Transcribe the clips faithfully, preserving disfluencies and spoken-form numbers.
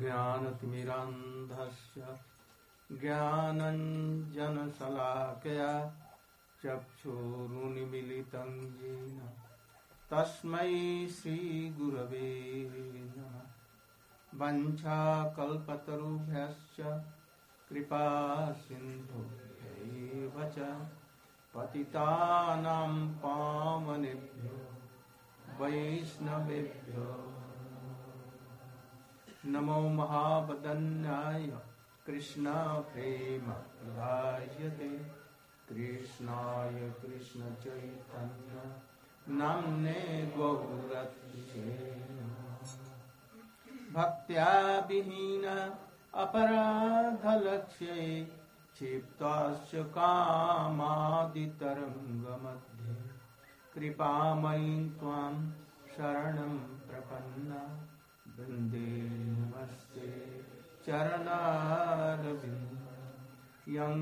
ज्ञानतिमिरान्धस्य ज्ञानञ्जनशलाकया चक्षुरुन्मीलितं येन तस्मै श्रीगुरवे नमः। वञ्चाकल्पतरुभ्यश्च कृपा सिन्धुभ्यैव च पतितानां पावनेभ्यो वैष्णवेभ्यो नमो महावदन्याय कृष्ण प्रेम प्रदायते कृष्णाय कृष्ण चैतन्य नाम्ने गौरत्से भक्त्या विहीन अपराधलक्ष्ये क्षिप्ताश्च कामादितरङ्गमध्ये कृपामयीं त्वां शरणं प्रपन्ना वन्दे नमस्ते चरणारविन्दं यं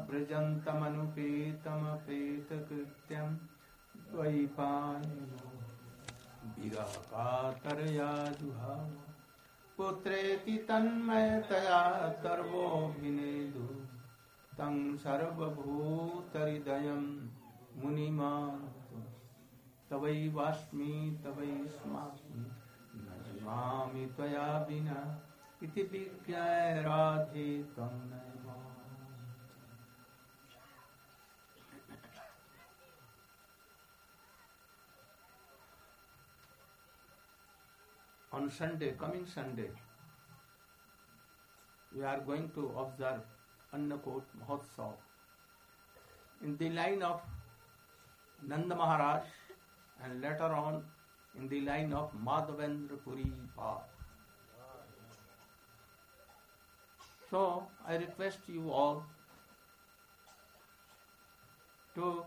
प्रव्रजन्तमनुपेतमपेतकृत्यं द्वैपायनो विरहकातरया जुहाव पुत्रेति तन्मयतया सर्वोऽभिनेदु तं सर्वभूतहृदयं मुनिमानतु तवैवास्मि तवैस्मास्मि न जीवामि त्वया विना इति विज्ञाय राधे त्वं Namami. On Sunday, coming Sunday, we are going to observe Annakot Mahotsav in the line of Nanda Maharaj and later on in the line of Madhavendra Puri Pad. So I request you all to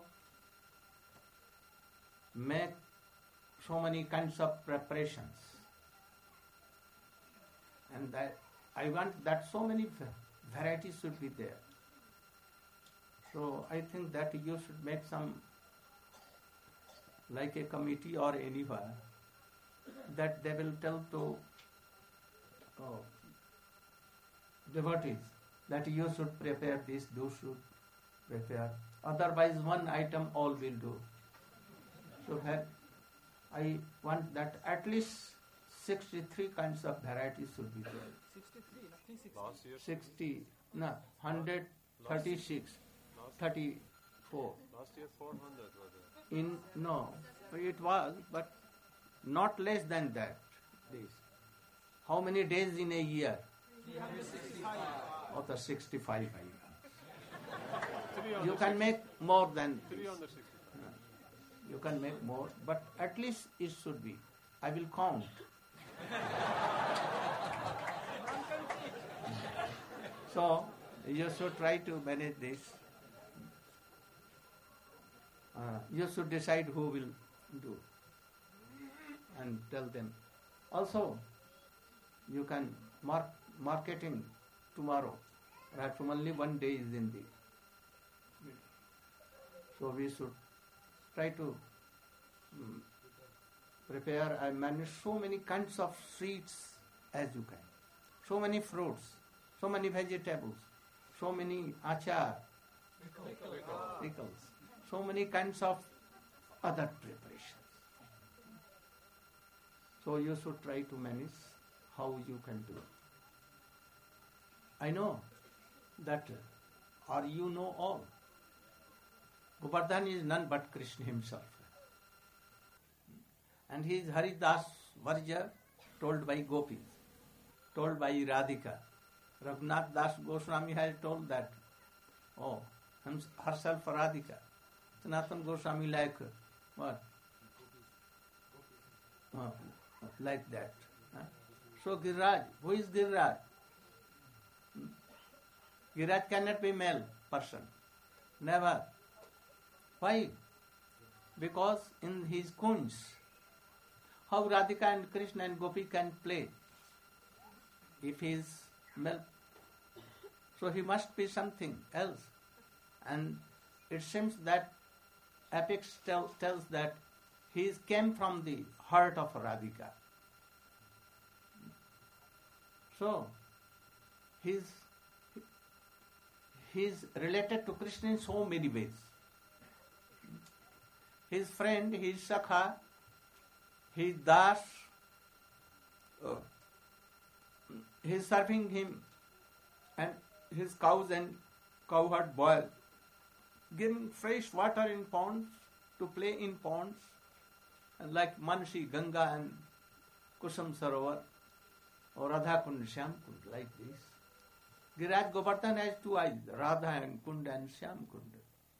make so many kinds of preparations, and that I want that so many varieties should be there. So I think that you should make some, like a committee or anywhere, that they will tell to oh, devotees that you should prepare this, you should prepare. Otherwise one item all will do. So I want that at least sixty-three kinds of varieties should be there. sixty-three, nothing sixty. Last year? sixty, no, one hundred thirty-six, thirty-four. Last year four hundred were there. In, no, it was, but not less than that. This. How many days in a year? three hundred sixty-five. Or the sixty-five. You can make more than this. three hundred sixty. You can make more, but at least it should be. I will count. So you should try to manage this. Uh, you should decide who will do and tell them. Also, you can mark marketing tomorrow. Perhaps only one day is in the. So we should try to um, prepare and manage so many kinds of sweets as you can. So many fruits, so many vegetables, so many achar, pickles, so many kinds of other preparations. So you should try to manage how you can do. I know that, or you know all, Govardhan is none but Krishna himself. And he is Haridas Varja, told by Gopis, told by Radhika. Raghunath Das Goswami has told that, oh, herself Radhika. Sanatana Goswami like what? Oh, like that. Huh? So Giriraj, who is Giriraj? Giriraj cannot be male person. Never. Why? Because in his kunj, how Radhika and Krishna and Gopi can play if he is male? So he must be something else. And it seems that epics tell, tells that he came from the heart of Radhika. So, he's, he's related to Krishna in so many ways. His friend, his Sakha, his Das, uh, he's serving him, and his cows and cowherd boil, giving fresh water in ponds, to play in ponds, and like Mansi, Ganga and Kusum Sarovar, or Radha Kund, Shyam Kund, like this. Giriraj Govardhan has two eyes, Radha and Kund and Shyam Kund.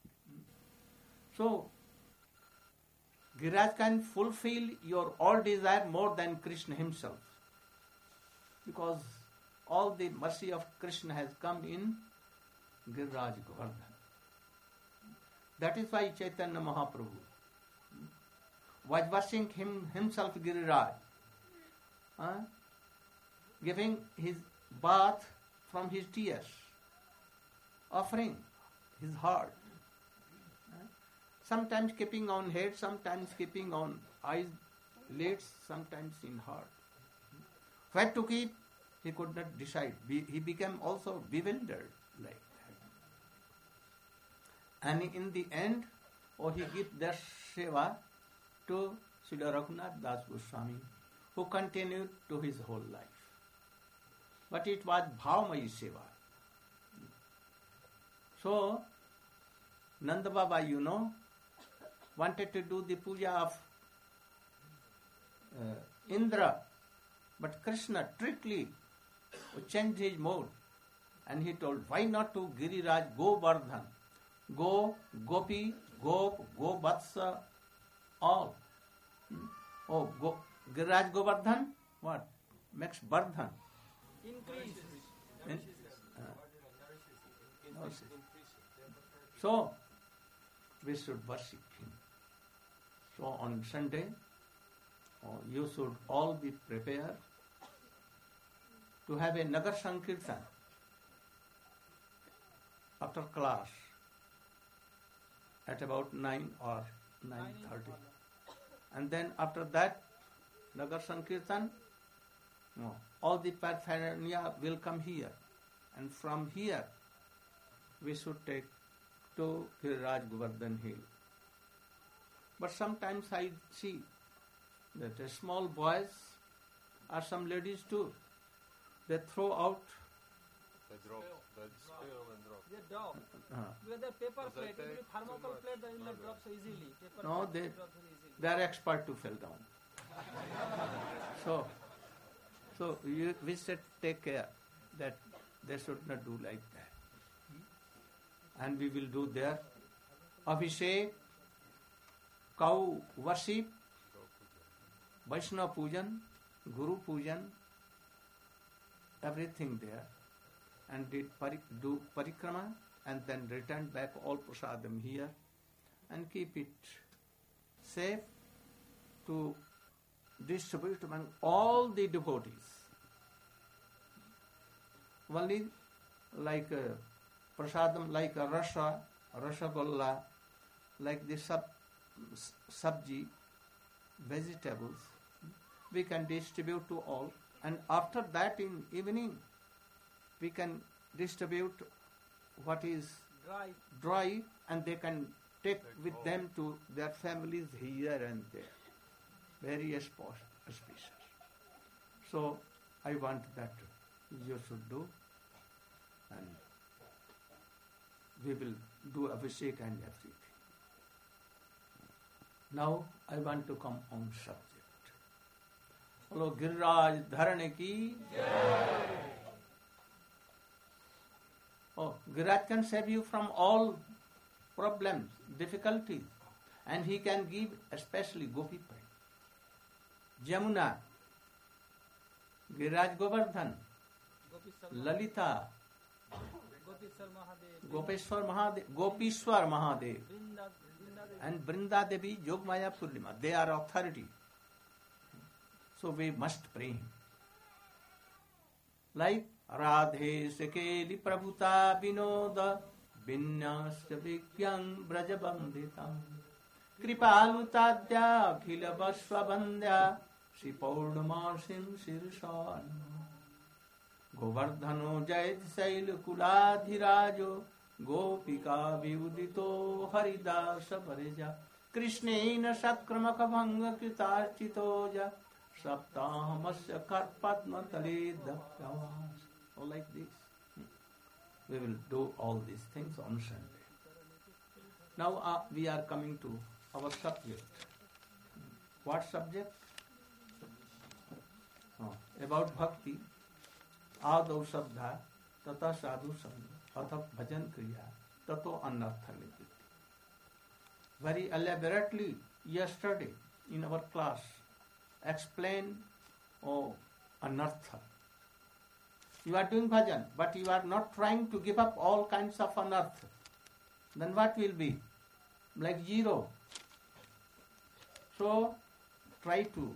So, Giriraj can fulfill your all desire more than Krishna himself. Because all the mercy of Krishna has come in Giriraj Govardhan. That is why Chaitanya Mahaprabhu was washing him himself Giriraj, uh, giving his bath from his tears, offering his heart. Uh, sometimes keeping on head, sometimes keeping on eyelids, sometimes in heart. Where to keep, he could not decide. He became also bewildered like that. And in the end, oh, he gave their seva to Srila Raghunath Das Goswami, who continued to his whole life. But it was Bhavamayi seva. So, Nanda Baba, you know, wanted to do the puja of uh, Indra, but Krishna strictly changed his mode, and he told, why not to Giriraj Govardhan? Go, Gopi, Gop, Go, Vatsa, all. Hmm. Oh, Go, Giriraj Govardhan, what? Makes Vardhan. Increase. In, uh, okay. So, we should worship him. So, on Sunday, oh, you should all be prepared to have a Nagar Sankirtan after class at about nine or nine thirty. And then after that, Nagar Sankirtan, no, all the paraphernalia will come here. And from here, we should take to Giriraj Govardhan Hill. But sometimes I see that uh, small boys or some ladies too, they throw out They drop, they spill and drop. They drop. uh, With the paper Because plate, they if you take thermocol too much. plate, then No, it drops so easily. Paper No, plate they- drops very easily. they are expert to fall down. So, so you, we should take care that they should not do like that. And we will do there Abhishek, cow worship, Vaishnava Pujan, Guru Pujan, everything there, and did pari- do parikrama and then return back all prasadam here and keep it safe to distribute among all the devotees. Only like uh, prasadam, like a rasa, rasagolla, like the sub, sabji, vegetables, we can distribute to all. And after that in evening, we can distribute what is Dry. dry, and they can take Take with all. them to their families here and there. Very auspicious. auspicious. So I want that you should do, and we will do Abhishek and everything. Now I want to come on subject. Hello, Giriraj Dharane ki. Oh, Giriraj can save you from all problems, difficulties, and he can give especially Gopi Prem. Jamuna, Giriraj Govardhan, Gopishwar Lalita, Gopishwar Mahadev. Gopeshwar Mahadev, Gopishwar Mahadev, Vrinda, Vrinda and Brinda Devi Yogmaya Purnima. They are authority. So we must pray him. Like Radhe Sekeli Prabhuta Vinoda Vinyasya Vikyang Brajabandhitam Kripalutadya Khila Vasvabandhya Shri Paurnamarsim Sirshan. गोवर्धनो जयति शैलकुलाधिराजो गोपिका विउदितो हरिदास परिजा कृष्णेन सत्क्रमक भंग कृतार्चितो जा सप्ताहमस्य कर्पद्मतले दत्तवास. Oh, like this. We will do all these things on Sunday. Now uh, we are coming to our subject. What subject? Oh, about bhakti. Ādau sabdha, tata sadhu sangha, atha bhajan kriya, tato anartha nivritti. Very elaborately yesterday in our class explained oh, anartha. You are doing bhajan, but you are not trying to give up all kinds of anartha. Then what will be? Like zero. So try to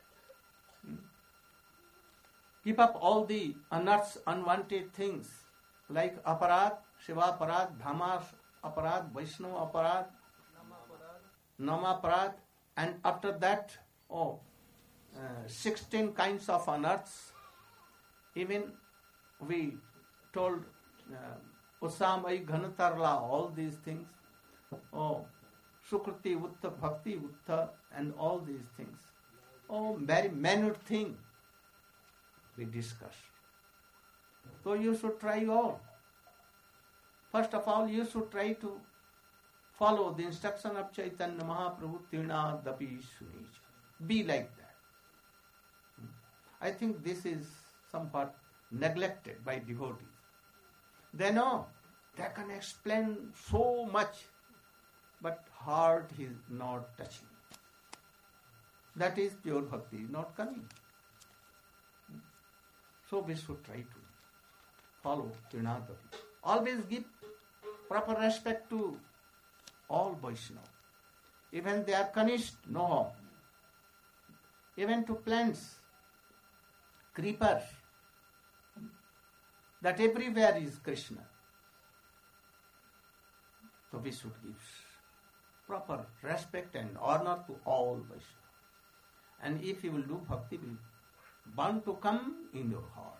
keep up all the unearths, unwanted things like aparad, shiva aparad, dhamma aparad, vaishnava aparad, nama aparad, and after that, oh, uh, sixteen kinds of unearths. Even we told uh, Usamai Ghanatarla, all these things. Oh, Sukriti Utta, Bhakti Utta, and all these things. Oh, very minute thing we discussed. So you should try all. First of all, you should try to follow the instruction of Chaitanya Mahaprabhu, Tirna Dapi Sunij. Be like that. I think this is somewhat neglected by devotees. They know they can explain so much, but heart is not touching. That is pure bhakti, not coming. So we should try to follow Trinadavi. Always give proper respect to all Vaishnava. Even they are Kanishta, no harm. Even to plants, creepers, that everywhere is Krishna. So we should give proper respect and honor to all Vaishnava. And if you will do bhakti, will bound to come in your heart.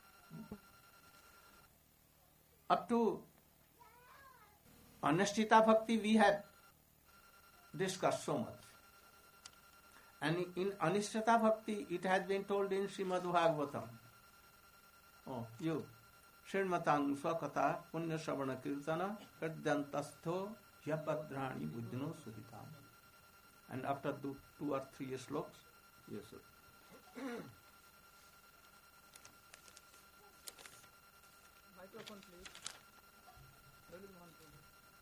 Up to Anushtita Bhakti we have discussed so much. And in Anushtita Bhakti it has been told in Srimad Bhagavatam. Oh, you. Srimmatang Swakata Punya Savana Kirtana Kadyantashtho Yapadrani Buddhino Suhitam. And after two, two or three sloks, yes sir. Microphone, please. Really want to.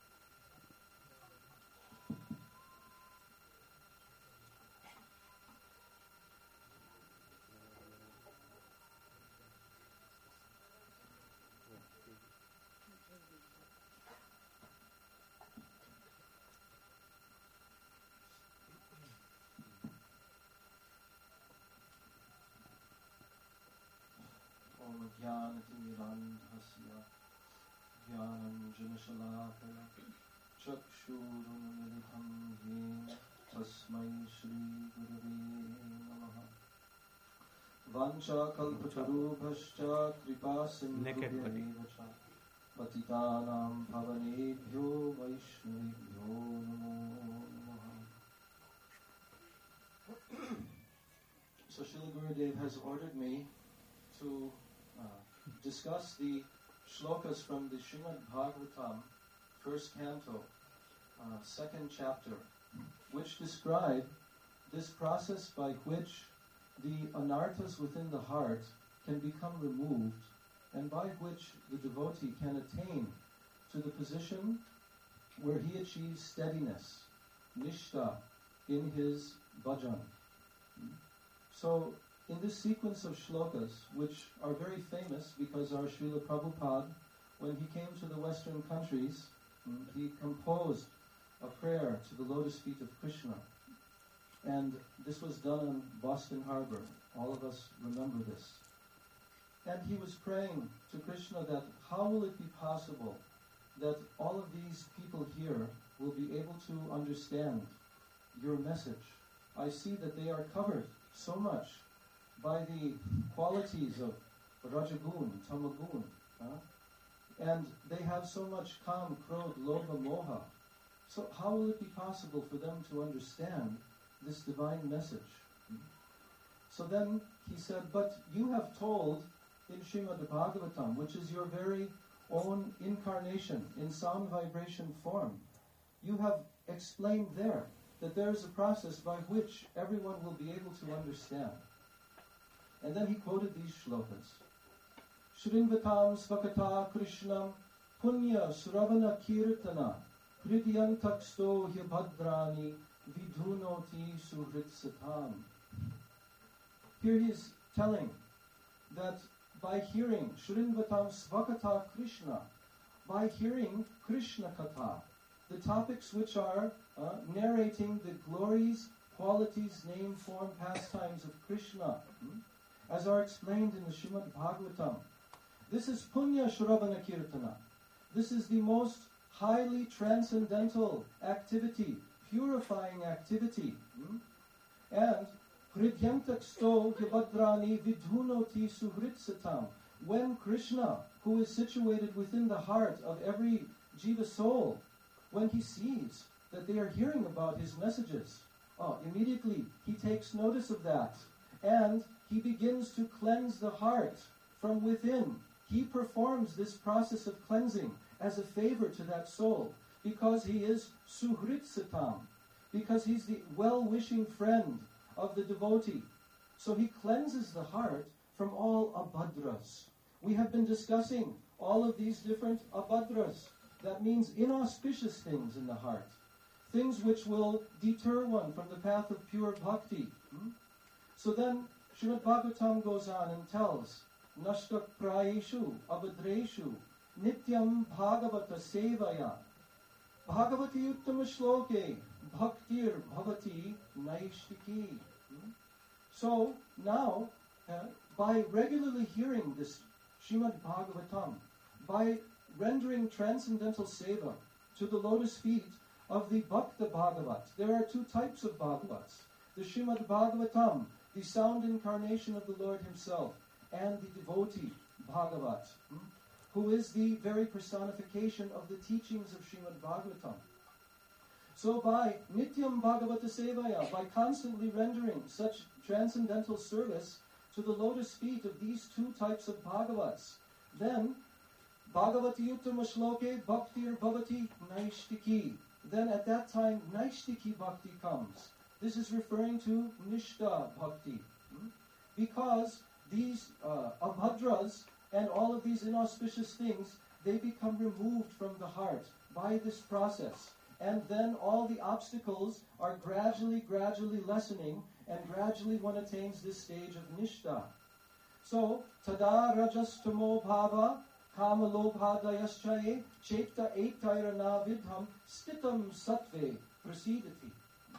ज्ञानतिमिरान्धस्य ज्ञानञ्जनशलाकया चक्षुरुन्मिलितं येन तस्मै श्रीगुरवे नमः। वाञ्छाकल्पतरुभ्यश्च कृपासिन्धुभ्यैव च पतितानां पावनेभ्यो वैष्णवेभ्यो नमो नमः। So Srila Gurudev has ordered me to uh, discuss the shlokas from the Srimad Bhagavatam, first canto, uh, second chapter, which describe this process by which the anarthas within the heart can become removed and by which the devotee can attain to the position where he achieves steadiness, nishta, in his bhajan. So, in this sequence of shlokas, which are very famous because our Srila Prabhupada, when he came to the Western countries, he composed a prayer to the lotus feet of Krishna. And this was done in Boston Harbor. All of us remember this. And he was praying to Krishna that how will it be possible that all of these people here will be able to understand your message? I see that they are covered so much by the qualities of rajagun, tamagun. Huh? And they have so much kam, krodh, lobha, moha. So how will it be possible for them to understand this divine message? So then he said, but you have told in Srimad Bhagavatam, which is your very own incarnation in sound vibration form, you have explained there that there is a process by which everyone will be able to understand. And then he quoted these shlokas. Shrinvatam svakata krishnam punya suravana kirtana hridyantaksto hyabhadrani vidhunoti suhritsatam. Here he is telling that by hearing Shrinvatam svakata Krishna, by hearing Krishna Katha, the topics which are uh, narrating the glories, qualities, name, form, pastimes of Krishna, hmm, as are explained in the Srimad Bhagavatam. This is Punya Shravana Kirtana. This is the most highly transcendental activity, purifying activity. Hmm? And Hridyantaksto Hyabhadrani Vidhunoti Suhritsatam. When Krishna, who is situated within the heart of every jiva soul, when he sees that they are hearing about his messages, oh, immediately he takes notice of that. And he begins to cleanse the heart from within. He performs this process of cleansing as a favor to that soul, because he is Suhritsatam, because he's the well-wishing friend of the devotee. So he cleanses the heart from all abhadras. We have been discussing all of these different abhadras. That means inauspicious things in the heart. Things which will deter one from the path of pure bhakti. Hmm? So then Srimad Bhagavatam goes on and tells, Nashtak prayeshu abhadreshu nityam bhagavata sevaya bhagavati uttama shloke bhaktir bhavati naishtiki. Hmm? So now, uh, by regularly hearing this Srimad Bhagavatam, by rendering transcendental seva to the lotus feet of the Bhakta Bhagavat. There are two types of Bhagavats. The Srimad Bhagavatam, the sound incarnation of the Lord himself, and the devotee Bhagavat, hmm, who is the very personification of the teachings of Srimad Bhagavatam. So by Nityam Bhagavata Sevaya, by constantly rendering such transcendental service to the lotus feet of these two types of Bhagavats, then Bhagavati Uttama Shloke Bhaktir Bhavati Naishtiki. Then at that time, Naishtiki Bhakti comes. This is referring to Nishta Bhakti. Hmm? Because these uh, abhadras and all of these inauspicious things, they become removed from the heart by this process. And then all the obstacles are gradually, gradually lessening, and gradually one attains this stage of Nishta. So, Tada Rajastamo Bhava Kama Lobhadayaschaye Chaita Etairana Vidham Stitam Sattve Prasidati.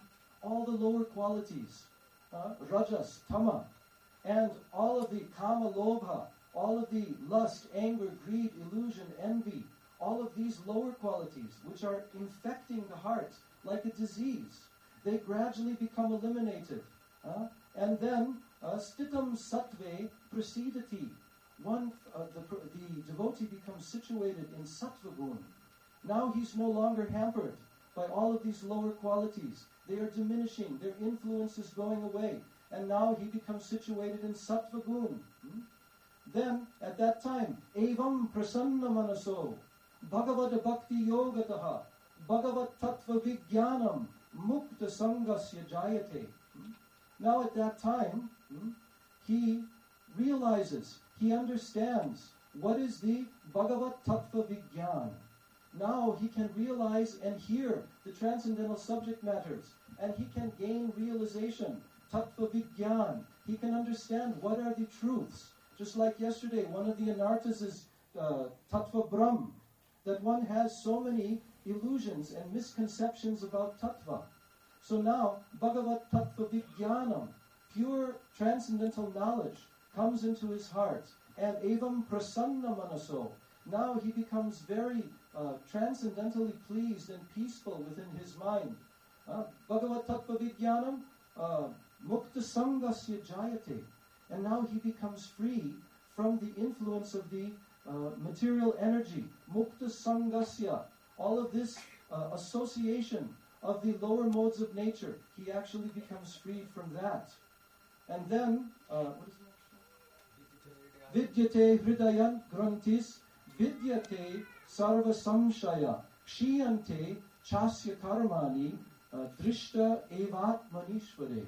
All the lower qualities, uh, Rajas, Tama, and all of the Kama Lobha, all of the lust, anger, greed, illusion, envy, all of these lower qualities which are infecting the heart like a disease, they gradually become eliminated. Uh, and then, uh, Stitam Sattve Prasidati. One, uh, the, the devotee becomes situated in Sattva Gun. Now he's no longer hampered by all of these lower qualities. They are diminishing, their influence is going away, and now he becomes situated in Sattva Gun. Hmm? Then, at that time, Evam Prasanna Manaso, Bhagavad Bhakti Yogataha, Bhagavat Tattva Vijnanam, Mukta Sangasya Jayate. Hmm? Now at that time, hmm, he realizes, he understands what is the Bhagavat Tattva Vijnan. Now he can realize and hear the transcendental subject matters, and he can gain realization, Tattva Vijnan. He can understand what are the truths. Just like yesterday, one of the anarthas is uh, Tattva Brahm, that one has so many illusions and misconceptions about Tattva. So now, Bhagavat Tattva Vijnanam, pure transcendental knowledge, comes into his heart. And Evam Prasanna Manaso, now he becomes very uh, transcendentally pleased and peaceful within his mind. Uh, Bhagavat Tattva Vijnanam, uh, Mukta Sangasya Jayate. And now he becomes free from the influence of the uh, material energy, mukta sangasya, all of this uh, association of the lower modes of nature. He actually becomes freed from that. And then, uh, what is the next one? Vidyate hridayan grantis, vidyate sarva samshaya, kshiyante chasya karmani, uh, drishta evat manishvare.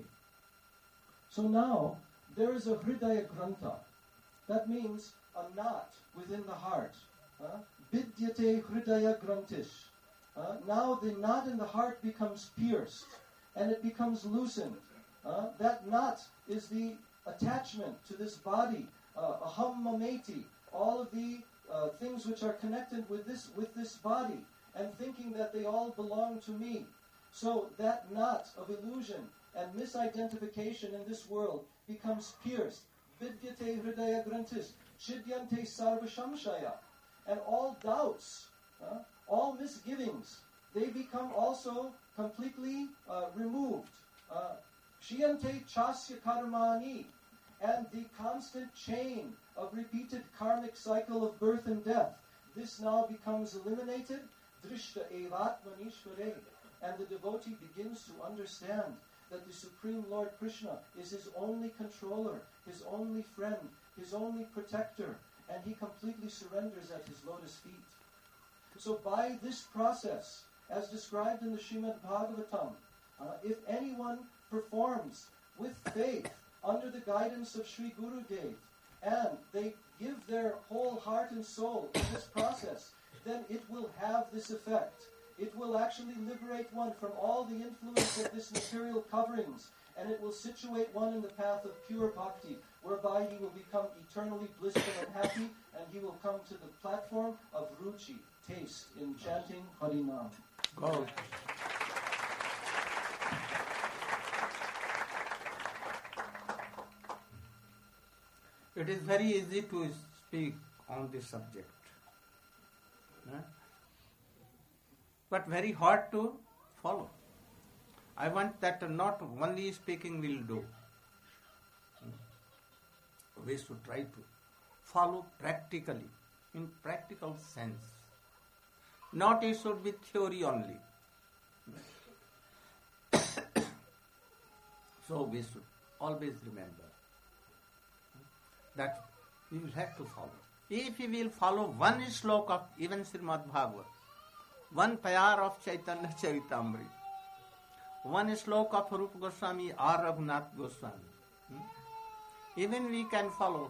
So now, there is a hridaya granta. That means a knot within the heart. Uh, Vidyate hridaya grantish. Uh, now the knot in the heart becomes pierced and it becomes loosened. Uh, that knot is the attachment to this body, uh, aham mameti, all of the uh, things which are connected with this with this body, and thinking that they all belong to me. So that knot of illusion and misidentification in this world becomes pierced. Vidyate hridaya grantis, chidyante sarva shamshaya. And all doubts, uh, all misgivings, they become also completely uh, removed. Kshiyante chasya karmani. And the constant chain of repeated karmic cycle of birth and death, this now becomes eliminated. Drishta evat manishvare. And the devotee begins to understand that the Supreme Lord Krishna is his only controller, his only friend, his only protector, and he completely surrenders at his lotus feet. So by this process, as described in the Srimad Bhagavatam, uh, if anyone performs with faith under the guidance of Sri Gurudev, and they give their whole heart and soul in this process, then it will have this effect. It will actually liberate one from all the influence of this material coverings, and it will situate one in the path of pure bhakti, whereby he will become eternally blissful and happy, and he will come to the platform of ruchi, taste, in chanting Harinam. Go. It is very easy to speak on this subject, huh? But very hard to follow. I want that not only speaking will do. We should try to follow practically, in practical sense. Not it should be theory only. So we should always remember that we will have to follow. If we will follow one slok of even Srimad Bhagavad, one payar of Chaitanya Charitamrita, one slok of Rupa Goswami or Raghunath Goswami, hmm? even we can follow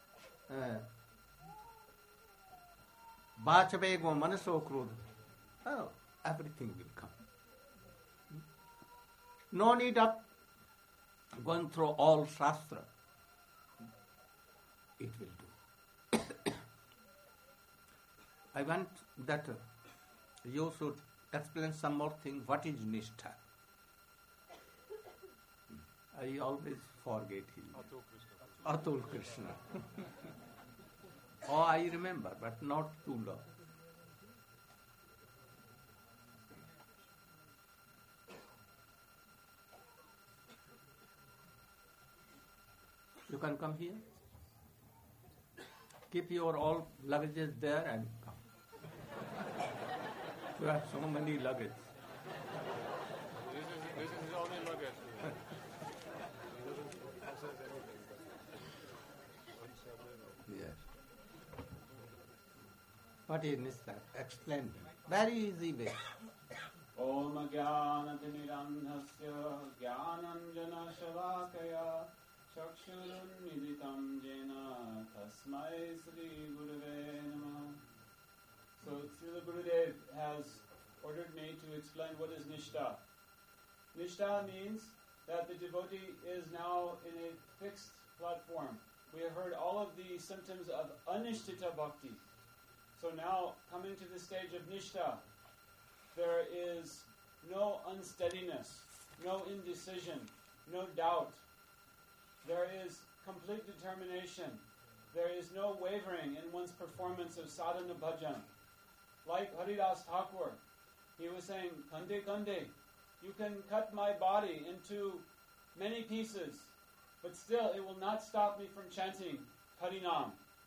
Bachabego Manaso Krudha. Oh, everything will come. No need of going through all Shastra. It will do. I want that you should explain some more thing. What is Nishtha? I always forget him. Atul Krishna. Oh, I remember, but not too long. You can come here. Keep your all luggages there and come. You have so many luggage. This is, this is his only luggage. Yes. What is Nishtha? Explain. Very easy way. Om Jnanatimirandhasya Jnananjana Shavakaya Chakshurunmilitam Jena Tasmai Sri Gurave Namah. So Srila Gurudev has ordered me to explain what is Nishtha. Nishtha means that the devotee is now in a fixed platform. We have heard all of the symptoms of anishtita bhakti. So now, coming to the stage of Nishtha, there is no unsteadiness, no indecision, no doubt. There is complete determination. There is no wavering in one's performance of sadhana bhajan. Like Haridas Thakur, he was saying, Kande Kande, you can cut my body into many pieces, but still it will not stop me from chanting Harinam.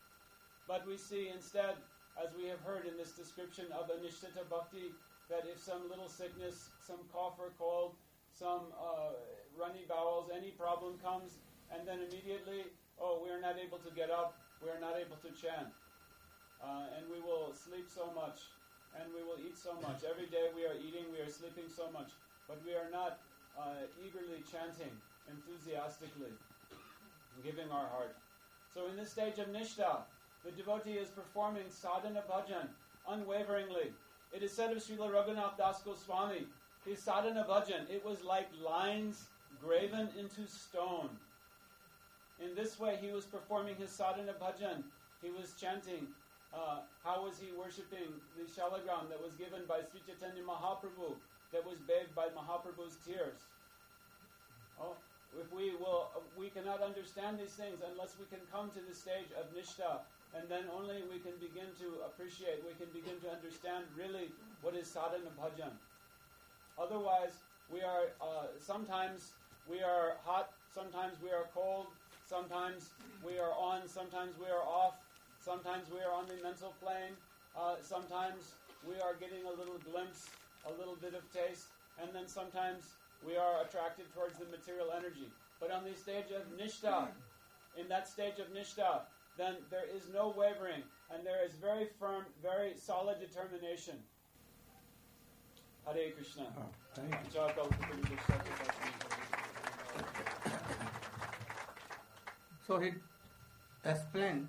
But we see instead, as we have heard in this description of Anishtata Bhakti, that if some little sickness, some cough or cold, some uh, runny bowels, any problem comes, and then immediately, oh, we are not able to get up, we are not able to chant. Uh, and we will sleep so much, and we will eat so much. Every day we are eating, we are sleeping so much, but we are not uh, eagerly chanting, enthusiastically, giving our heart. So in this stage of Nishtha, the devotee is performing sadhana bhajan unwaveringly. It is said of Srila Raghunath Das Goswami, his sadhana bhajan, it was like lines graven into stone. In this way he was performing his sadhana bhajan. He was chanting, uh, how was he worshipping the shalagram that was given by Sri Chaitanya Mahaprabhu, that was bathed by Mahaprabhu's tears. Oh, if we will, we cannot understand these things unless we can come to the stage of Nishtha, and then only we can begin to appreciate, we can begin to understand really what is sadhana bhajan. Otherwise, we are, uh, sometimes we are hot, sometimes we are cold, sometimes we are on, sometimes we are off, sometimes we are on the mental plane, uh, sometimes we are getting a little glimpse, a little bit of taste, and then sometimes we are attracted towards the material energy. But on the stage of Nishtha, in that stage of Nishtha, then there is no wavering, and there is very firm, very solid determination. Hare Krishna. Oh, thank you. Jai Prabhupada. So he explained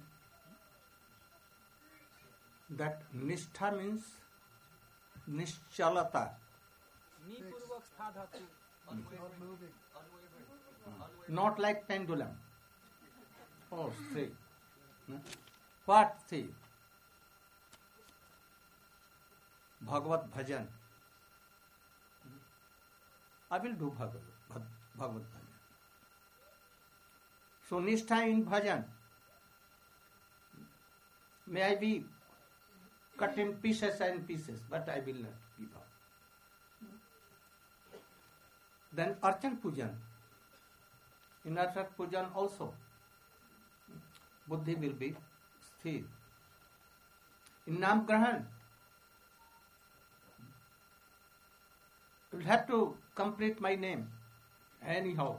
that Nishtha means Nischalata, Ni-purvak stha dhatu. Not moving. not like pendulum. Oh, see. Hmm? What see? Bhagavad Bhajan. I will do Bhagavad, Bhagavad Bhajan. So Nishtha in Bhajan. May I be cut in pieces and pieces, but I will not give up. Then Archan Pujan. In Archan Pujan also, Buddhi will be sthir. In Nam Grahan, you will have to complete my name anyhow.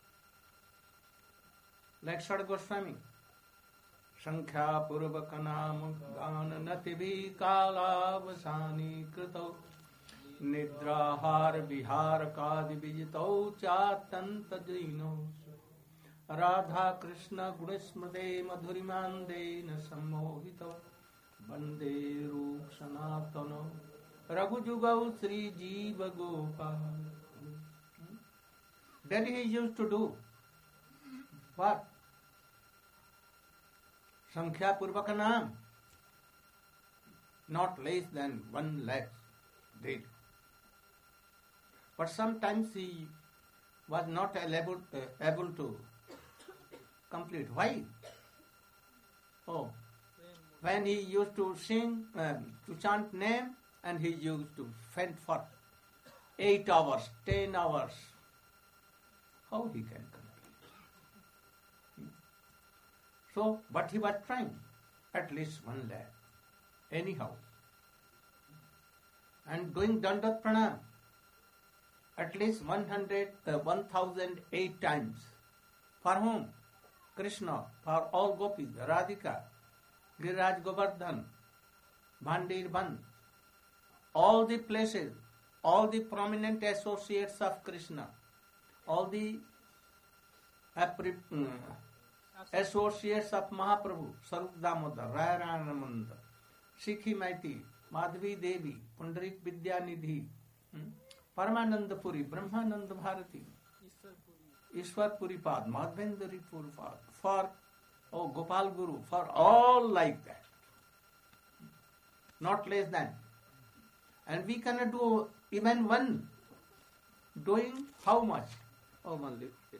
Like Sada Goswami. Sankhya Purvaka Nam Gana Nativi Kala Vasani Krito Nidrahar Vihar Kadi Vijito Chatanta Dino Radha Krishna Gunismade Madhurimande Nasamohito Bande Rup Sanatano Raghujugau Sri Jiva Gopal. Then he used to do what? Sankhya Purvaka Nam, not less than one lakh did. But sometimes he was not able, uh, able to complete. Why? Oh, when he used to sing, um, to chant name, and he used to faint for eight hours, ten hours. How he can complete? So, but he was trying, at least one lakh, anyhow. And doing Dandat Pranam, at least one hundred, uh, one thousand eight times. For whom? Krishna, for all gopis, Radhika, Giriraj Govardhan, Bhandir Bandh, all the places, all the prominent associates of Krishna, all the appre- uh, associates of Mahaprabhu, Sarup Damodar, Raya Ranamanda, Sikhi Maiti, Madhvi Devi, Pundarik Vidyanidhi, hmm? Paramananda Puri, Brahmananda Bharati, Ishwar Puri Pad, Madhvendari Puri Pad, for oh, Gopal Guru, for all like that. Not less than. And we cannot do even one. Doing how much? Oh, only this.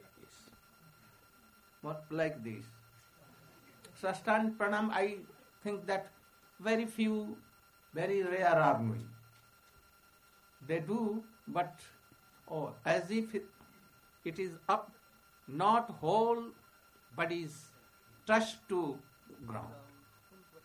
What like this? Sastan Pranam, I think that very few, very rare are doing. They do, but oh, as if it, it is up, not whole body is touched to ground.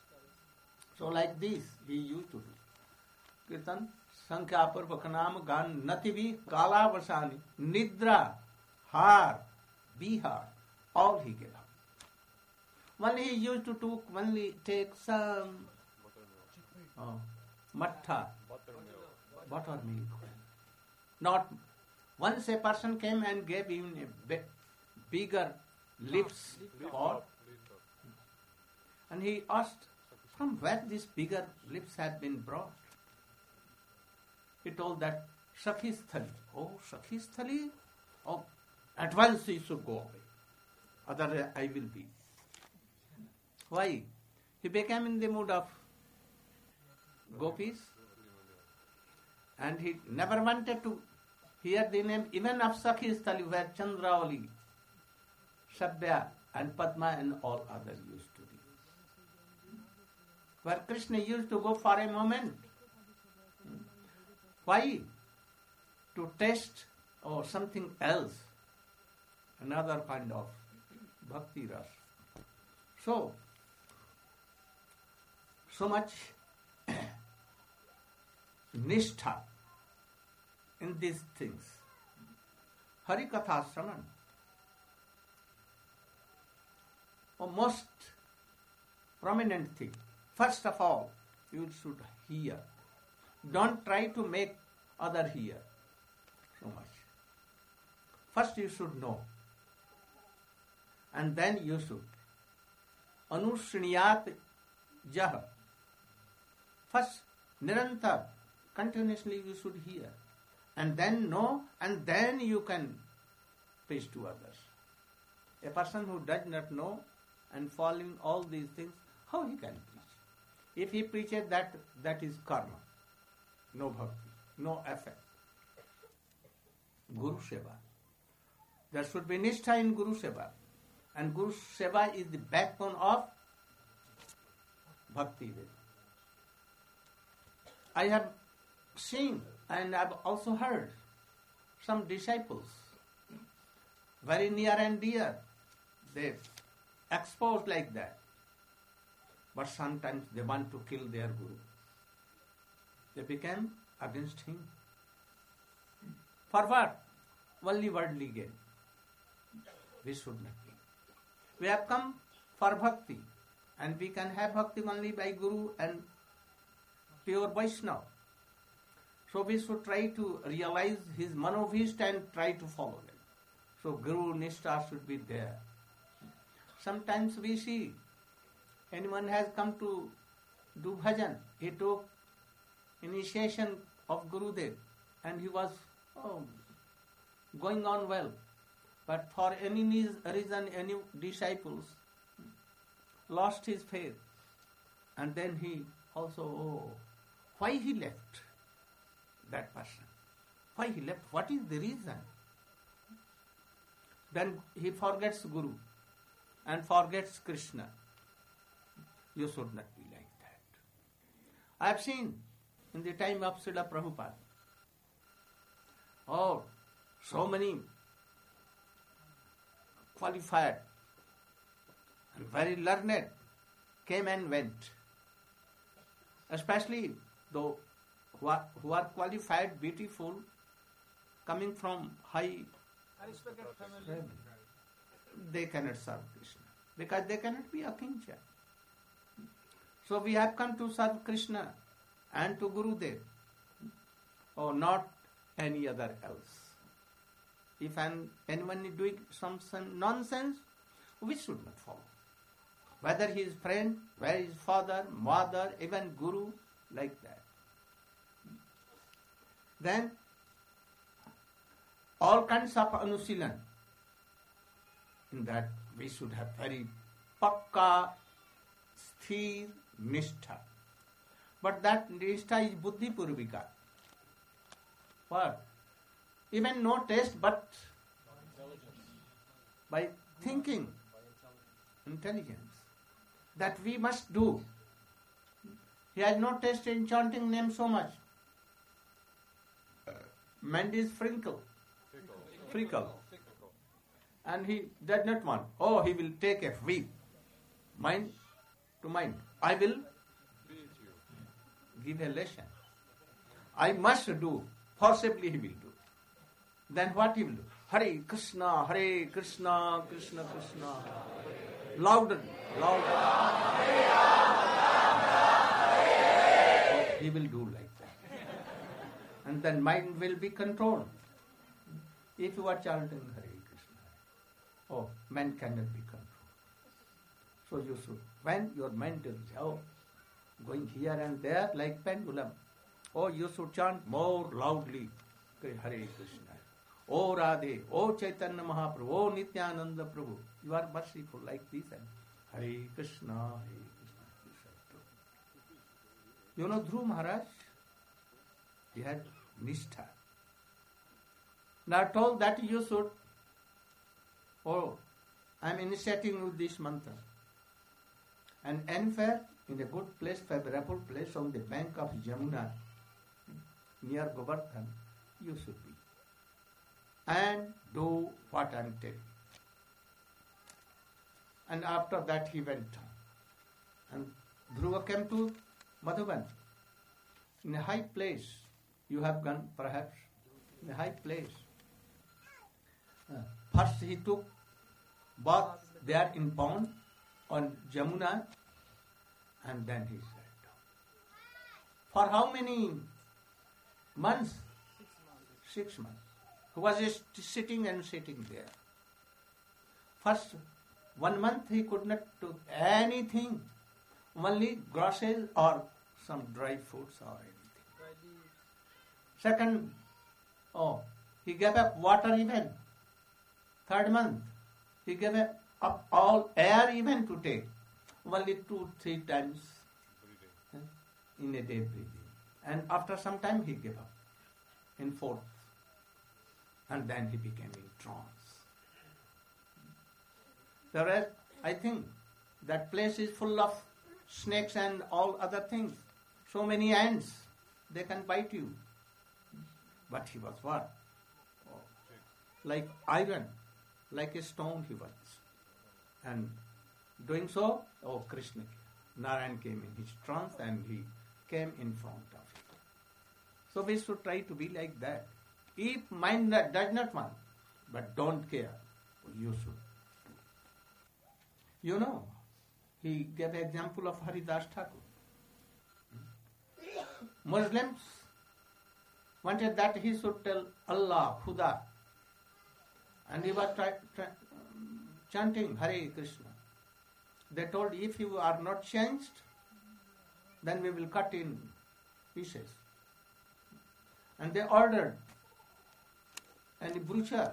So like this, he used to do. Kirtan, Sankhya Purvakanam Gan Nativi Kala Vasani Nidra Har Bihar, all he gave up. Only he used to took, only take some oh, mattha, buttermilk. Not once a person came and gave him a bit bigger lips pot, and he asked, from where these bigger lips have been brought? He told that Sakhi Sthali. Oh, Sakhi Sthali? Oh, at once he should go away. Otherwise I will be. Why? He became in the mood of gopis, and he never wanted to hear the name even of Sakhi Sthali, where Chandravali, Sabya and Padma and all others used to be. Where Krishna used to go for a moment. Why? To taste or something else, another kind of bhakti ras. So, so much nishtha in these things. Hari Katha Shravan, a most prominent thing. First of all, you should hear. Don't try to make other hear so much. First you should know. And then you should. Anushriyat jah. First, nirantar, continuously you should hear. And then know, and then you can preach to others. A person who does not know and following all these things, how he can preach? If he preaches that, that is karma. No bhakti, no effect. Guru Seva. There should be nishtha in Guru Seva. And Guru Seva is the backbone of Bhakti. I have seen and I have also heard some disciples, very near and dear, they expose like that. But sometimes they want to kill their Guru. They became against him. For what? Only worldly gain. We should not be. We have come for bhakti, and we can have bhakti only by Guru and pure Vaishnava. So we should try to realize his manovishta and try to follow them. So Guru Nishtha should be there. Sometimes we see anyone has come to do bhajan. He took initiation of Gurudev and he was oh, going on well. But for any reason, any disciples lost his faith. And then he also, oh, why he left that person? Why he left? What is the reason? Then he forgets Guru and forgets Krishna. You should not be like that. I have seen in the time of Srila Prabhupada, oh, so many qualified and very learned came and went. Especially those who are, who are qualified, beautiful, coming from high Aristocrat family. they cannot serve Krishna because they cannot be a kincha. So we have come to serve Krishna and to Gurudev, or not any other else. If an, anyone is doing some, some nonsense, we should not follow. Whether he is friend, whether his father, mother, even Guru, like that. Then, all kinds of anusilan. In that, we should have very pakka, sthir, nishtha. But that nishtha is buddhi purvika. What? Even no taste, but by thinking, intelligence, that we must do. He has no taste in chanting name so much. Mind is frinkle, frickle, and he does not want. Oh, he will take a whip, mind to mind. I will give a lesson. I must do. Forcibly he will do. Then what he will do? Hare Krishna, Hare Krishna, Krishna Krishna. Louder, louder. So he will do like that. And then mind will be controlled. If you are chanting Hare Krishna, oh, man cannot be controlled. So you should, when your mind is oh, going here and there like pendulum, oh, you should chant more loudly Hare Krishna. Oh Radhe, oh Chaitanya Mahaprabhu, oh Nityananda Prabhu. You are merciful like this and Hare Krishna, Hare Krishna. You know Dhruv Maharaj, he had Nishtha. Now told that you should, oh, I am initiating with this mantra. And anywhere in a good place, favorable place on the bank of Jamuna, near Govardhan, you should be. And do what I am telling. And after that he went on. And Dhruva came to Madhuban. In a high place, you have gone perhaps, in a high place. Uh, first he took bath there in pond on Jamuna, and then he sat down. For how many months? Six months. He was just sitting and sitting there. First one month he could not do anything, only groceries or some dry fruits or anything. Second, oh, he gave up water even. Third month, he gave up all air even to take, only two, three times in a day breathing. And after some time he gave up in fourth. And then he became in trance. Whereas I think that place is full of snakes and all other things. So many ants, they can bite you. But he was what? Oh, like iron, like a stone he was. And doing so, oh Krishna, Narayan came in his trance and he came in front of him. So we should try to be like that. If mind does not want, but don't care, you should. You know, he gave an example of Haridas Thakur. Muslims wanted that he should tell Allah, Khuda, and he was try, try, chanting Hare Krishna. They told, if you are not changed, then we will cut in pieces. And they ordered any brucher,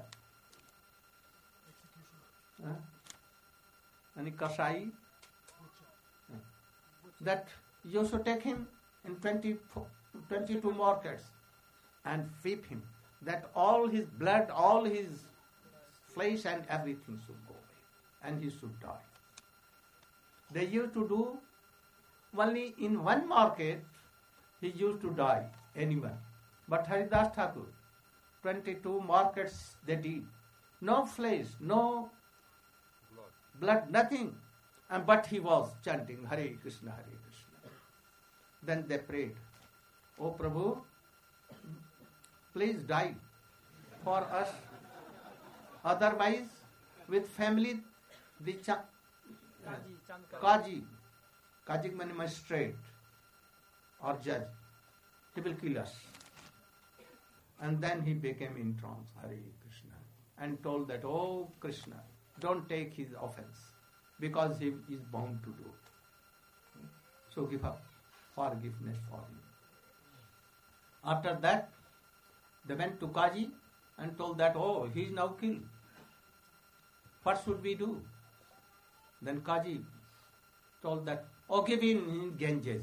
uh, any kasai, uh, that you should take him in twenty, twenty-two markets and whip him, that all his blood, all his flesh and everything should go away, and he should die. They used to do only in one market, he used to die, anyone. But Haridas Thakur, twenty-two markets they did. No flesh, no blood, blood nothing. And but he was chanting Hare Krishna, Hare Krishna. Then they prayed, O Prabhu, please die for us. Otherwise, with family, the cha- Kaji, Kaji means magistrate or judge, he will kill us. And then he became in trance, Hare Krishna, and told that, oh Krishna, don't take his offense, because he is bound to do it. So give up forgiveness for him. After that, they went to Kaji and told that, oh, he is now killed. What should we do? Then Kaji told that, oh, give him in Ganges.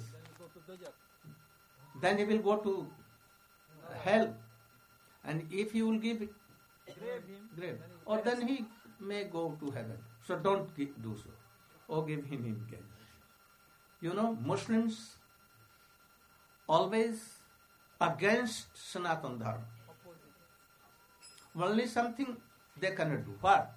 Then he will go to hell. And if he will give it, grave, or then he may go to heaven. So don't give, do so. Or give him in Ganges. You know, Muslims always against Sanatana Dharma. Only something they cannot do. What?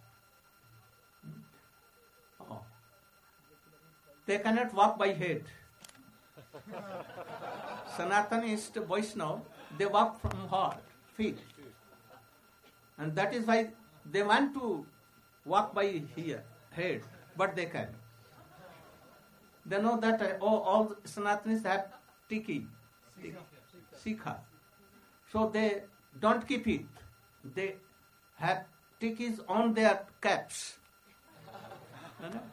Oh. They cannot walk by head. Sanatanist Vaishnava, they walk from what? Feet. And that is why they want to walk by here, head, but they can't. They know that uh, oh, all Sanatanis have tiki, sikha. So they don't keep it. They have tikis on their caps. You know?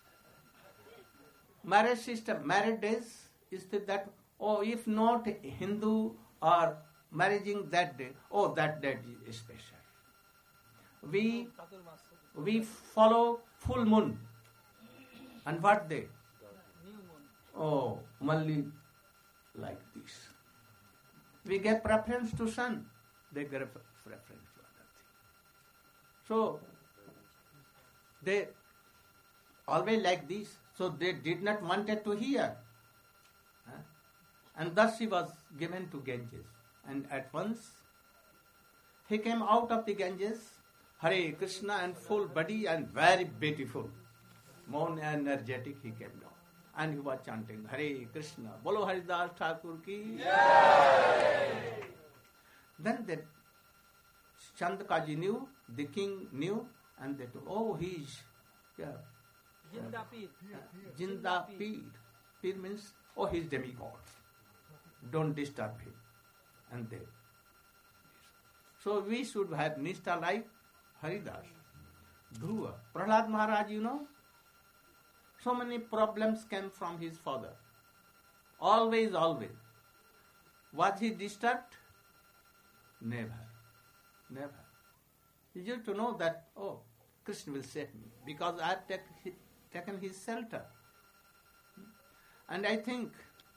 Marriage system, married days is that, oh, if not Hindu or marrying that day, oh, that day is special. We we follow full moon. And what day? Oh, Malli like this. We get preference to sun. They get a preference to other thing. So, they always like this. So they did not wanted to hear. Huh? And thus he was given to Ganges. And at once, he came out of the Ganges, Hare Krishna, and full body and very beautiful. More energetic he came down. And he was chanting, Hare Krishna, Bolo Haridas Thakur ki. Yay! Then the Chandakaji knew, the king knew, and they told, oh, he is yeah, Jinda Peer. uh, Jinda Peer. Peer means, oh, he is demigod. Don't disturb him. And they. So we should have Nishtha like Haridas, Dhruva. Prahlad Maharaj, you know, so many problems came from his father. Always, always. Was he disturbed? Never. Never. He used to know that, oh, Krishna will save me because I have take, taken his shelter. And I think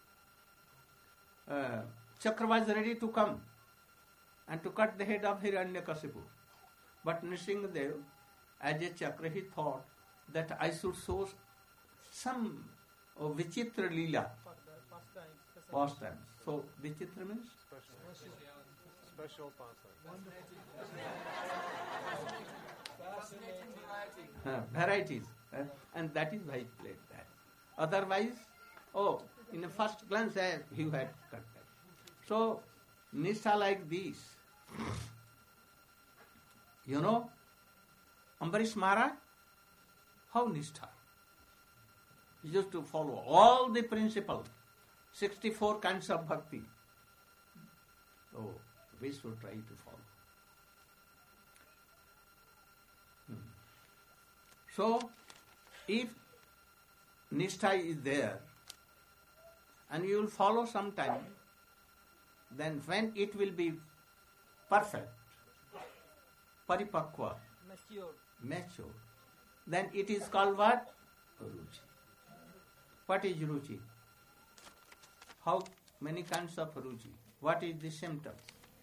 uh, Chakra was ready to come and to cut the head of Hiranyakasipu. But Nrsimhadev, as a Chakra, he thought that I should show some oh, Vichitra Leela, pastime. So, Vichitra means? Special pastime. Uh, varieties. Uh, and that is why he played that. Otherwise, oh, in the first glance, uh, he had cut that. So, Nishtha like this. You know, Ambarish Maharaj, how Nishtha? He used to follow all the principles, sixty-four kinds of bhakti. So, we should try to follow. Hmm. So, if Nishtha is there, and you will follow sometime, then when it will be perfect, paripakva, Mature. mature, then it is called what? Ruchi. What is ruchi? How many kinds of ruchi? What is the symptoms?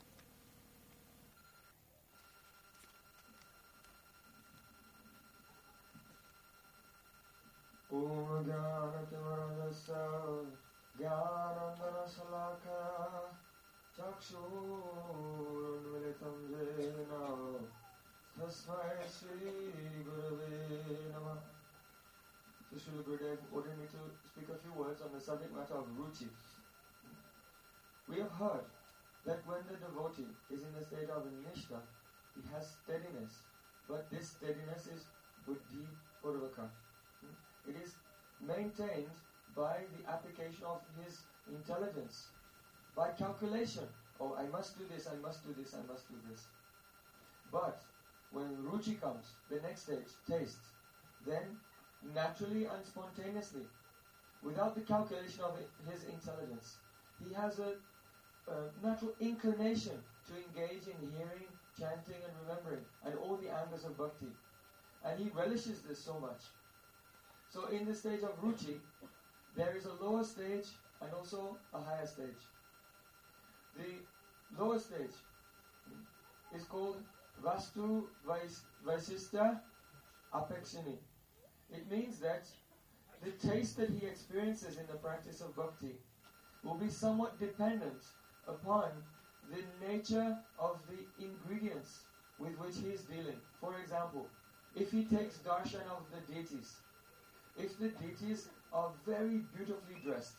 Om Jnanatimarandasya Jnanandanashalaka Chakshurunmilitam Jena Tasmai Shri Gurave Namah. So Srila Gurudev ordered me to speak a few words on the subject matter of ruchi. We have heard that when the devotee is in the state of nishtha, he has steadiness, but this steadiness is buddhi purvaka. It is maintained by the application of his intelligence, by calculation. Oh, I must do this, I must do this, I must do this. But when ruchi comes, the next stage, taste, then naturally and spontaneously, without the calculation of his intelligence, he has a, a natural inclination to engage in hearing, chanting and remembering, and all the angas of bhakti. And he relishes this so much. So in the stage of ruchi, there is a lower stage and also a higher stage. The lower stage is called Vastu Vaisistha Apekshini. It means that the taste that he experiences in the practice of bhakti will be somewhat dependent upon the nature of the ingredients with which he is dealing. For example, if he takes darshan of the deities, if the deities are very beautifully dressed,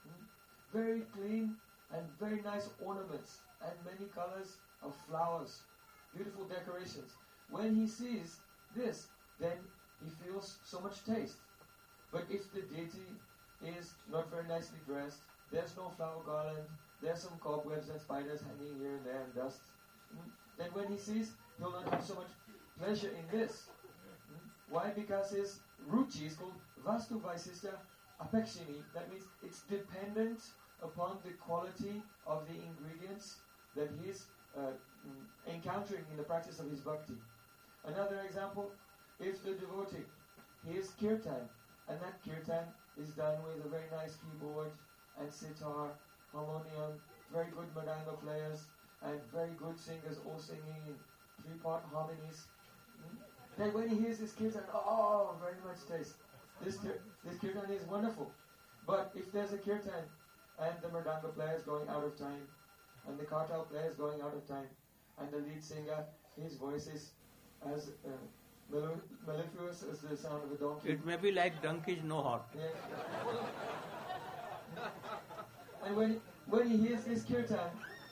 Hmm? Very clean and very nice ornaments and many colors of flowers, beautiful decorations. When he sees this, then he feels so much taste. But if the deity is not very nicely dressed, there's no flower garland, there's some cobwebs and spiders hanging here and there and dust, hmm? then when he sees, he'll not have so much pleasure in this. Hmm? Why? Because his ruchi is called Vastu Vaisistha Apekshini. That means it's dependent upon the quality of the ingredients that he is uh, encountering in the practice of his bhakti. Another example, if the devotee hears kirtan, and that kirtan is done with a very nice keyboard and sitar, harmonium, very good madanga players, and very good singers all singing in three-part harmonies. Hmm? Then when he hears this kirtan, oh, very much taste. This, this kirtan is wonderful. But if there's a kirtan and the mridanga player is going out of time, and the kartal player is going out of time, and the lead singer, his voice is as uh, melo- mellifluous as the sound of a donkey. It may be like donkey's no horn. Yeah. And when when he hears this kirtan,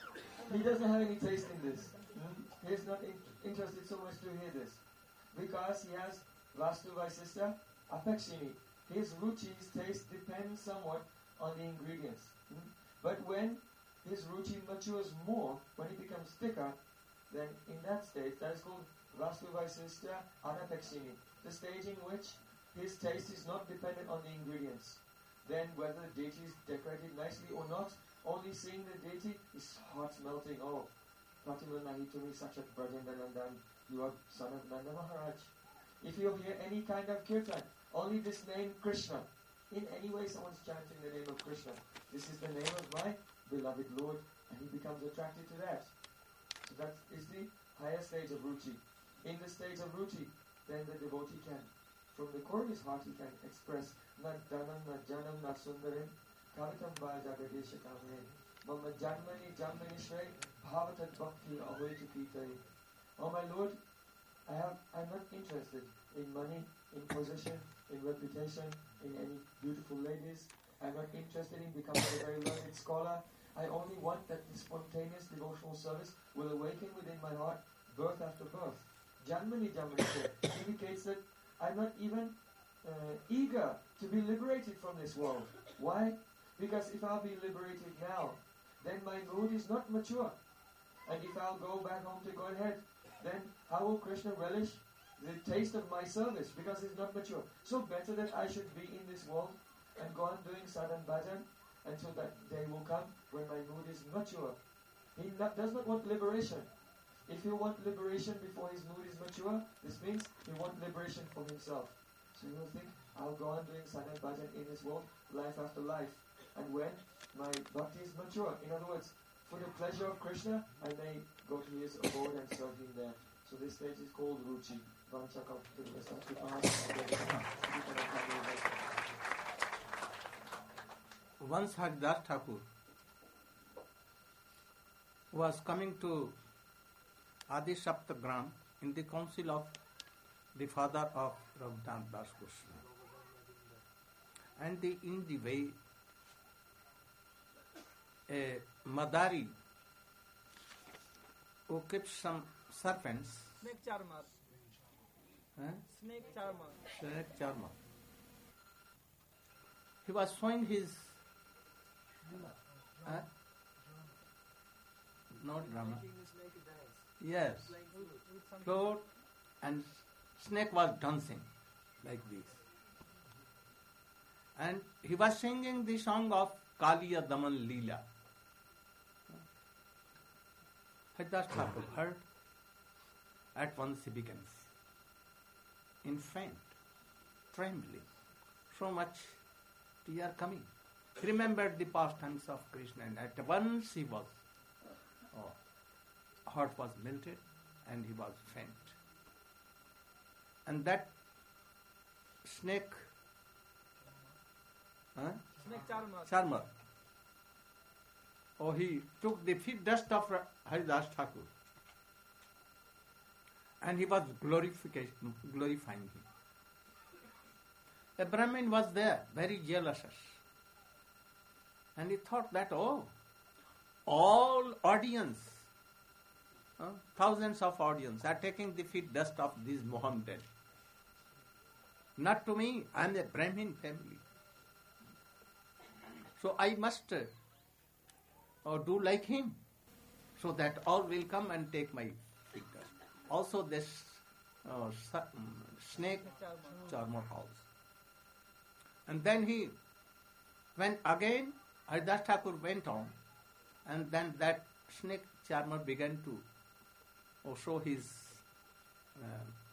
he doesn't have any taste in this. Hmm? He is not in- interested so much to hear this. Because he has Vastu Vaisistha Apekshini. His ruchi's taste depends somewhat on the ingredients. Hmm? But when his ruchi matures more, when he becomes thicker, then in that stage, that is called Vastu Vaisistha Anapekshini, the stage in which his taste is not dependent on the ingredients. Then whether the deity is decorated nicely or not, only seeing the deity is heart melting. Oh, Pratima Nahitumi Sachat Brajendanandan, you are son of Nanda Maharaj. If you hear any kind of kirtan, only this name Krishna, in any way someone's chanting the name of Krishna, this is the name of my beloved Lord, and he becomes attracted to that. So that is the higher stage of ruchi. In the stage of ruchi, then the devotee can, from the core of his heart, he can express na dhanam, na janam, na sundarim, kavitam va jagadesha kamene, mama janmani janmani shray, bhavatat bhakti ahoitu kitai. Oh my Lord, I have, I'm not interested in money, in position, in reputation, in any beautiful ladies. I'm not interested in becoming a very learned scholar. I only want that the spontaneous devotional service will awaken within my heart birth after birth. Janmani Janmani indicates that I'm not even uh, eager to be liberated from this world. Why? Because if I'll be liberated now, then my mood is not mature. And if I'll go back home to Godhead, then how will Krishna relish the taste of my service? Because it's not mature. So better that I should be in this world and go on doing sadhan bhajan until that day will come when my mood is mature. He not, does not want liberation. If you want liberation before his mood is mature, this means he wants liberation from himself. So you will think, I'll go on doing sadhan bhajan in this world, life after life. And when my bhakti is mature, in other words, for the pleasure of Krishna, I may go to his abode and serve him there. So this stage is called ruchi. Once Haridas Thakur was coming to Adi Saptagram in the council of the father of Raghunath Das Goswami. And the, in the way, a Madari who keeps some serpents, Snake charmer. eh? Snake charmer. Snake charmer. He was showing his eh? not drama. Yes, float and snake was dancing like this. And he was singing the song of Kaliya Daman Leela. Haridas Thakur heard. At once he begins in faint, trembling, so much tear coming. He remembered the pastimes of Krishna, and at once he was, oh, heart was melted and he was faint. And that snake, huh? Snake charmer. charmer, oh, he took the feet dust of Haridas Thakur and he was glorification, glorifying him. A Brahmin was there, very jealous. And he thought that, oh, all audience, uh, thousands of audience are taking the feet dust of these Mohammedans. Not to me, I am a Brahmin family. So I must uh, do like him, so that all will come and take my feet dust. Also this uh, su- um, snake charmer house. And then he, when again Haridas Thakur went on, and then that snake charmer began to oh, show his uh,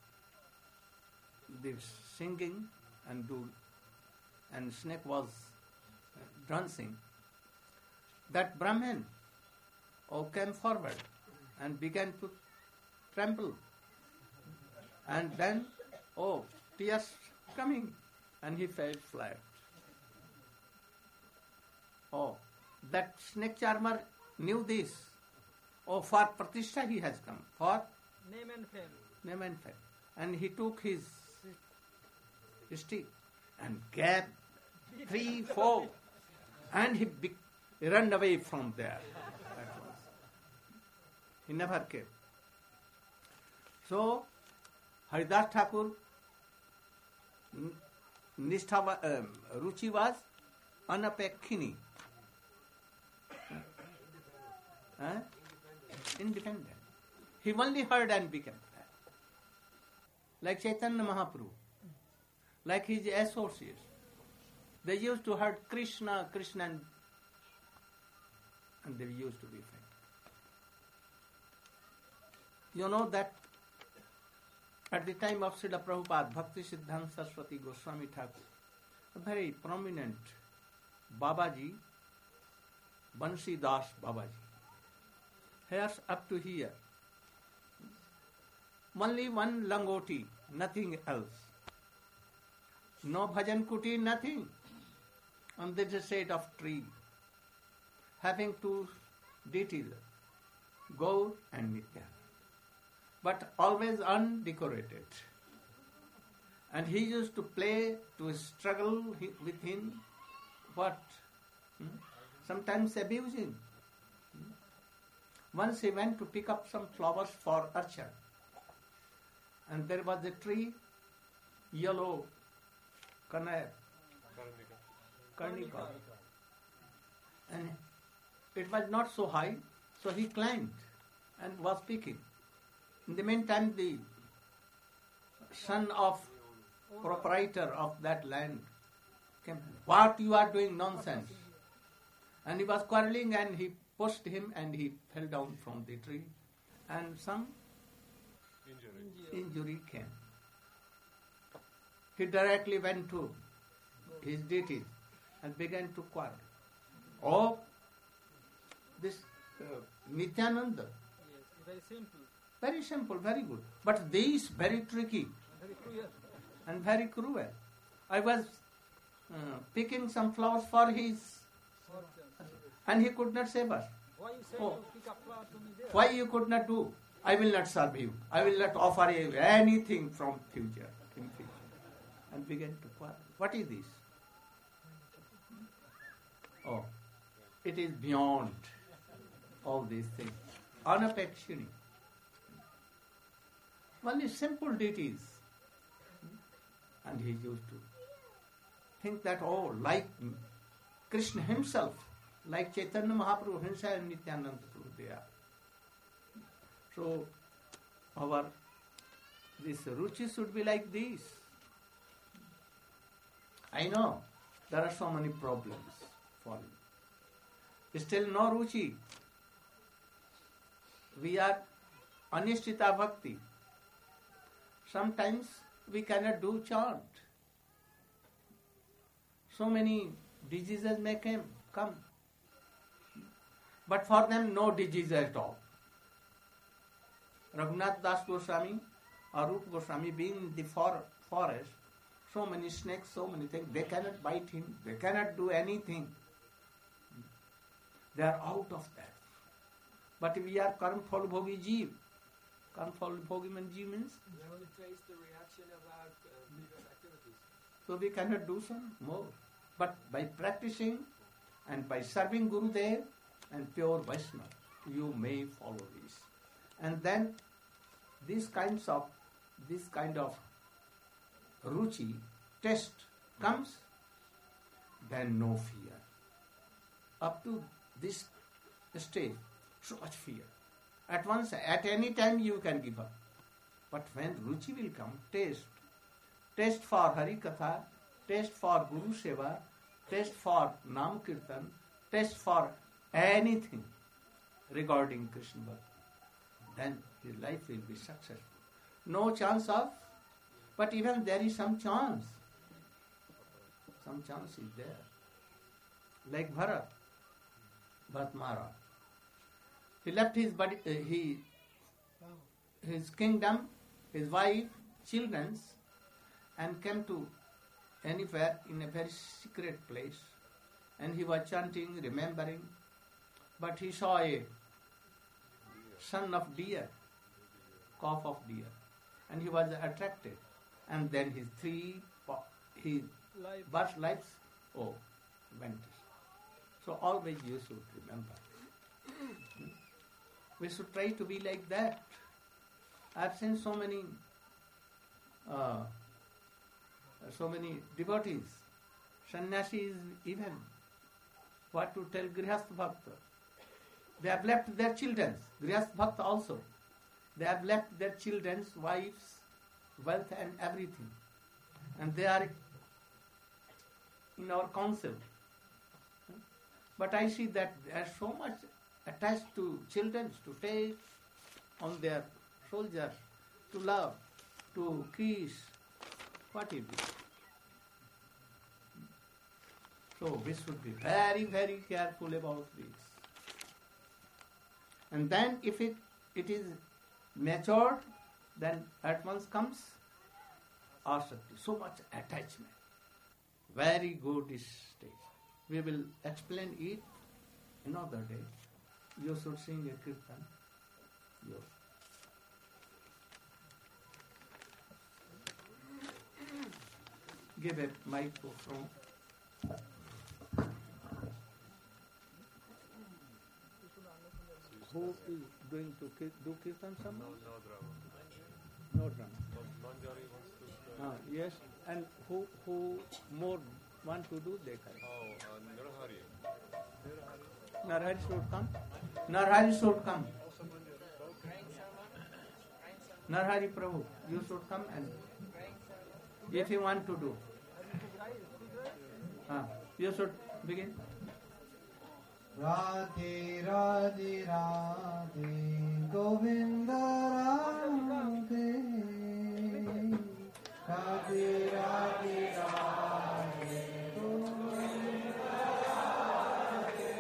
this singing and do, and snake was uh, dancing. That Brahmin oh, came forward and began to tremble, and then oh, tears coming, and he fell flat. Oh, that snake charmer knew this. Oh, for Pratishtha he has come, for Name and fame. name and fame. And he took his stick and gave three, four, and he be- ran away from there. That was. He never came. So, Haridas Thakur, n- Nishtha, wa- um, Ruchi was anapekkhini. Huh? Independent. He only heard and became that. Like Chaitanya Mahaprabhu, like his associates. They used to heard Krishna, Krishna, and, and they used to be friends. You know that at the time of Srila Prabhupada, Bhakti Siddhanta Saraswati Goswami Thakur, a very prominent Babaji, Bansi Das Babaji, hairs up to here. Only one langoti, nothing else. No bhajan kuti, nothing. And there is a shade of tree, having two deities, Gaur and Nitya, but always undecorated. And he used to play, to struggle hi- with him, what? Hmm? Sometimes abusing. Hmm? Once he went to pick up some flowers for Archan, and there was a tree, yellow, Kanaya, Karnika. And it was not so high, so he climbed and was picking. In the meantime, the son of proprietor of that land came. What you are doing, nonsense. And he was quarreling, and he pushed him, and he fell down from the tree, and some Injury. injury came. He directly went to his deities and began to quarrel. Oh, this uh, Nityananda, Yes, very simple, very simple, very good. But these very tricky very clear. and very cruel. I was uh, picking some flowers for his, and he could not save us. Why you say Oh. you pick up flower to me there? Why you could not do? I will not serve you. I will not offer you anything from future, in future. And began to quarrel. What is this? Oh, it is beyond all these things. Anapekshini. Only simple deities. And he used to think that, oh, like Krishna himself, like Chaitanya Mahaprabhu himself and Nityananda Prabhu, they are. So, our, this ruchi should be like this. I know there are so many problems for you. Still no ruchi. We are anishtita bhakti. Sometimes we cannot do chant. So many diseases may come, come. But for them, no disease at all. Raghunath Das Goswami or Rupa Goswami being in the for- forest, so many snakes, so many things, they cannot bite him, they cannot do anything. They are out of that. But we are karm phal bhogi jeev. Karm phal bhogi man jeev means, We only trace the reaction of our uh, previous activities. so we cannot do some more. But by practicing And by serving Gurudev and pure Vaishnava, you may follow this. And then these kinds of, this kind of ruchi, test comes, then no fear. Up to this stage, so much fear. At once, at any time you can give up. But when ruchi will come, taste, taste for Hari Katha, taste for Guru Seva, taste for Nam Kirtan, taste for anything regarding Krishna Bhakti, then his life will be successful. No chance of, but even there is some chance. Some chance is there. Like Bharat, Bharat Maharaj. He left his body, uh, he, his kingdom, his wife, children, and came to anywhere in a very secret place. And he was chanting, remembering. But he saw a son of deer, calf of deer. And he was attracted. And then his three, his Life. birth lives, oh, vanished. So always you should remember. We should try to be like that. I've seen so many, uh, so many devotees, sannyasis even. What to tell Grihastha Bhakta? They have left their children, Grihastha Bhakta also. They have left their children's wives, wealth and everything. And they are in our council. But I see that they are so much attached to children, to take on their soldiers, to love, to kiss. What is it? So we should be very, very careful about this. And then if it, it is matured, then at once comes asakti, so much attachment. Very good stage. We will explain it another day. You should sing a kirtan. You. Give a microphone. Who is going to ki- do kirtan some? No, no drama. No drama. But Manjari wants to. Ah, yes, and who who more want to do, they can. Oh, uh, Nirhari. Narhari should come. Narhari should come. Narhari Prabhu, you should come and if you want to do. Ah, you should begin. Radhe Radhe Radhe Govinda